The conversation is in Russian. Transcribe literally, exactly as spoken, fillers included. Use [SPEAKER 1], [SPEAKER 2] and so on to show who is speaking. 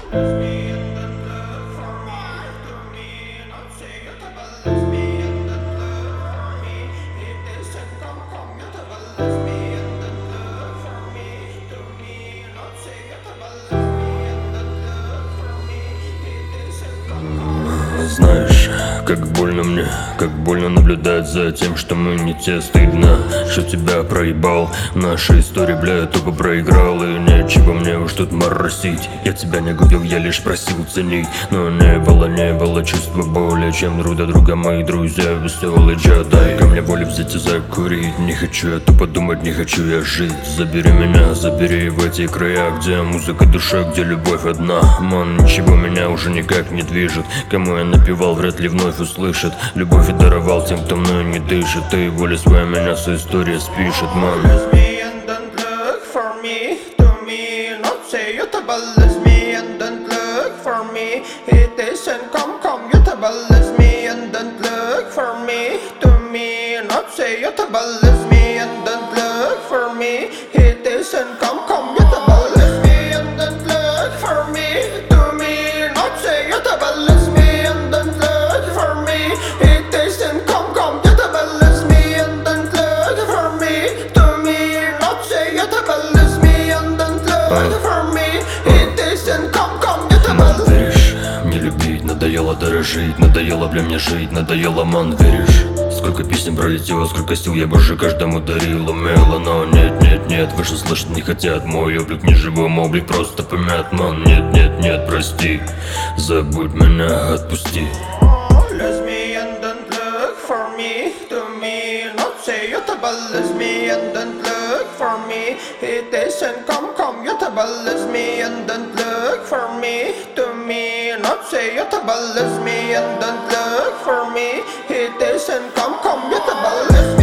[SPEAKER 1] Знаешь, как больно мне, как больно наблюдать за тем, что мы не те. Стыдно, что тебя проебал. Наша история, бля, я только проиграл. И нечего мне уж тут моросить. Я тебя не губил, я лишь просил ценить. Но не было, не было чувства более, чем друг до друга мои друзья. Веселый чат, дай ко мне волю взять и закурить. Не хочу я тупо думать, не хочу я жить. Забери меня, забери в эти края, где музыка, душа, где любовь одна. Ман, ничего меня уже никак не движет. Кому я напевал, вряд ли вновь услышит. Любовь и даровал тем, кто мною не дышит. Ты воля своя меня со история спишет, мам. Надоело дорожить, надоело, бля, мне жить, надоело, ман, веришь? Сколько песен пролетело, сколько сил я боже каждому дарил, умело. Но нет, нет, нет, выше слышать не хотят. Мой облик не живой, мой облик просто помят, ман. Нет, нет, нет, прости, забудь меня, отпусти.
[SPEAKER 2] It isn't come commutable as me and don't look for me. To me, not sayable as me and don't look for me. It isn't come commutable as me.